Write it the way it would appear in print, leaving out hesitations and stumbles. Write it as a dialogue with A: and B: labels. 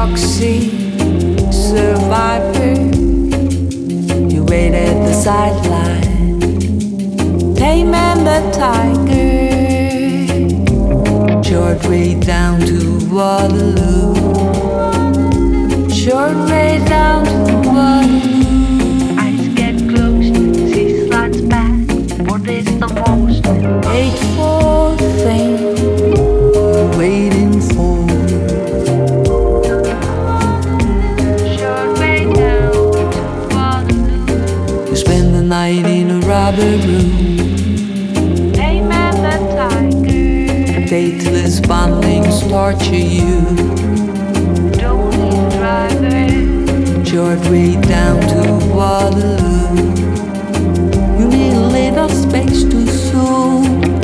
A: proxy survivor. You wait at the sideline, tame and the tiger. Short way down to Waterloo, short way down to Waterloo.
B: Eyes get closed, see slides back. What is the most
A: hateful thing you're waiting for?
B: short way down to Waterloo?
A: You spend the night in a rubber room,
B: Tame and the tiger.
A: dateless bondings torture you.
B: Don't need a driver.
A: Short way down to Waterloo. You need a little space to soothe.